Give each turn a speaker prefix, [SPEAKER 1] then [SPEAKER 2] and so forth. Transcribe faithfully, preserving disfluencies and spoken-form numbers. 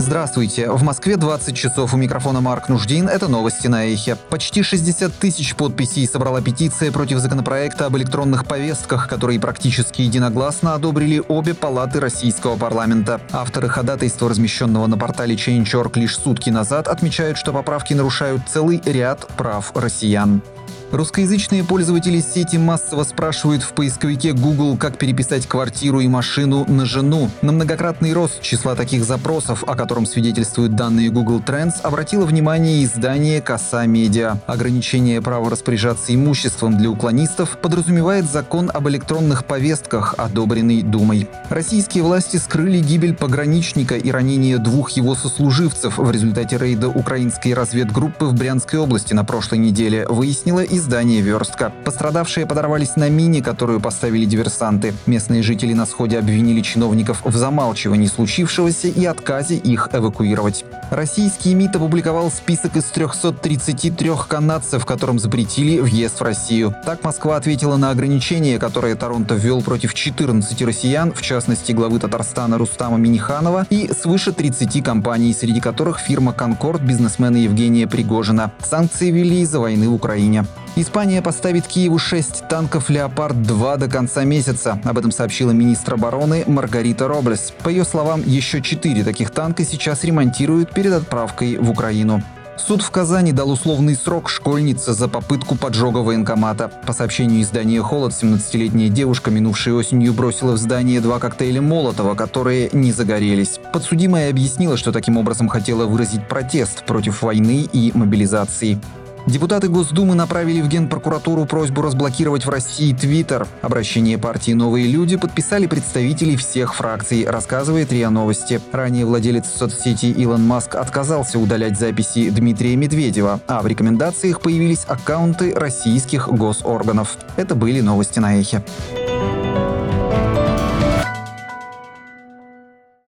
[SPEAKER 1] Здравствуйте. В Москве двадцать часов. У микрофона Марк Нуждин. Это новости на Эхе. Почти шестьдесят тысяч подписей собрала петиция против законопроекта об электронных повестках, который практически единогласно одобрили обе палаты российского парламента. Авторы ходатайства, размещенного на портале Change точка орг лишь сутки назад, отмечают, что поправки нарушают целый ряд прав россиян. Русскоязычные пользователи сети массово спрашивают в поисковике Google, как переписать квартиру и машину на жену. На многократный рост числа таких запросов, о котором свидетельствуют данные Google Trends, обратило внимание издание «Коса Медиа». Ограничение права распоряжаться имуществом для уклонистов подразумевает закон об электронных повестках, одобренный Думой. Российские власти скрыли гибель пограничника и ранение двух его сослуживцев в результате рейда украинской разведгруппы в Брянской области на прошлой неделе, выяснило издание «Верстка». Пострадавшие подорвались на мине, которую поставили диверсанты. Местные жители на сходе обвинили чиновников в замалчивании случившегося и отказе их эвакуировать. Российский МИД опубликовал список из трёхсот тридцати трёх канадцев, которым запретили въезд в Россию. Так Москва ответила на ограничения, которые Торонто ввел против четырнадцати россиян, в частности главы Татарстана Рустама Минниханова и свыше тридцати компаний, среди которых фирма «Конкорд» бизнесмена Евгения Пригожина. Санкции ввели из-за войны в Украине. Испания поставит Киеву шесть танков «Леопард-два» до конца месяца. Об этом сообщила министр обороны Маргарита Роблес. По ее словам, еще четыре таких танка сейчас ремонтируют перед отправкой в Украину. Суд в Казани дал условный срок школьнице за попытку поджога военкомата. По сообщению издания «Холод», семнадцатилетняя девушка минувшей осенью бросила в здание два коктейля Молотова, которые не загорелись. Подсудимая объяснила, что таким образом хотела выразить протест против войны и мобилизации. Депутаты Госдумы направили в Генпрокуратуру просьбу разблокировать в России Твиттер. Обращение партии «Новые люди» подписали представители всех фракций, рассказывает РИА Новости. Ранее владелец соцсети Илон Маск отказался удалять записи Дмитрия Медведева, а в рекомендациях появились аккаунты российских госорганов. Это были новости на Эхе.